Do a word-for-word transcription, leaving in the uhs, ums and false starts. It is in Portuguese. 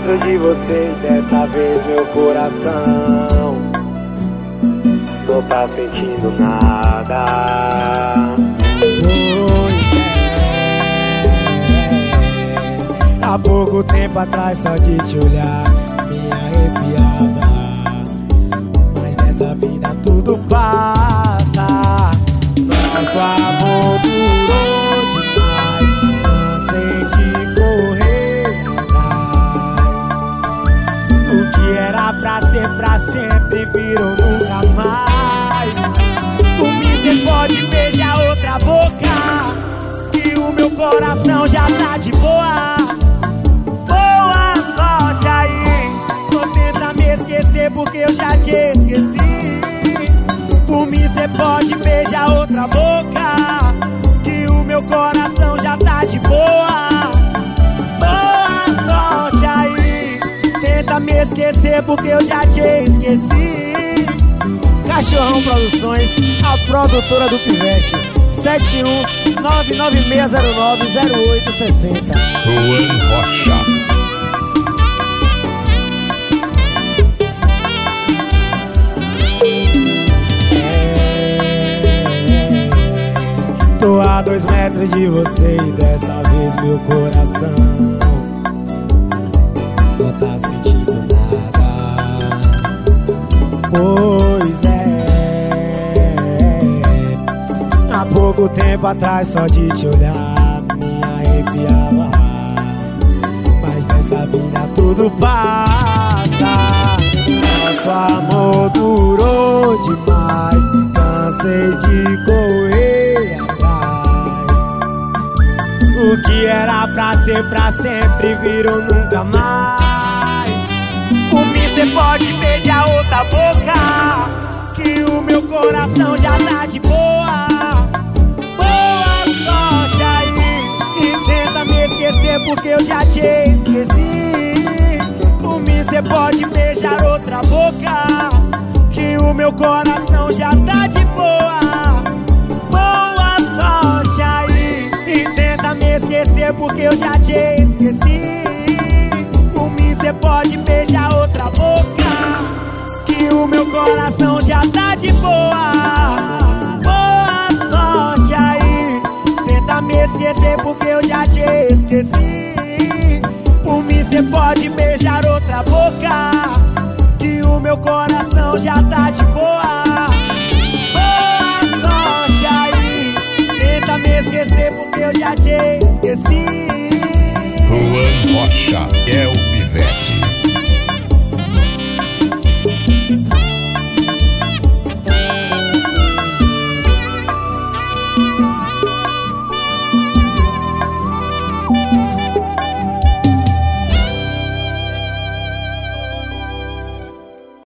metros de você, dessa vez meu coração não tá sentindo nada. Pois é, há pouco tempo atrás só de te olhar me arrepiava. Mas nessa vida tudo passa. Nosso amor durou demais, cansei de correr atrás. O que era pra ser pra sempre virou nunca mais. Por mim cê pode beijar outra boca, que o meu coração já tá de boa. Boa sorte aí, não tenta me esquecer porque eu já te esqueci. Por mim cê pode beijar outra boca, que o meu coração já tá de boa. Boa sorte aí, tenta me esquecer porque eu já te esqueci. Cachorrão Produções, a produtora do Pivete. Sete um nove nove seis zero nove zero oito seis zero. Juan Rocha. Tô a dois metros de você e dessa vez meu coração não tá sentindo nada. Pois é, há pouco tempo atrás só de te olhar me arrepiava. Mas nessa vida tudo passa. Nosso amor durou demais, cansei de correr atrás. O que era pra ser pra sempre virou nunca mais. Por mim cê pode beijar outra boca, que o meu coração já tá de boa. Boa sorte aí, e tenta me esquecer porque eu já te esqueci. Por mim cê pode beijar outra boca, que o meu coração já tá de boa. Boa sorte aí, e tenta me esquecer porque eu já te esqueci. Por mim cê pode beijar outra boca, que o meu coração já tá de boa. Boa sorte aí, tenta me esquecer porque eu já te esqueci. Por mim cê pode beijar outra boca, que o meu coração já tá de boa.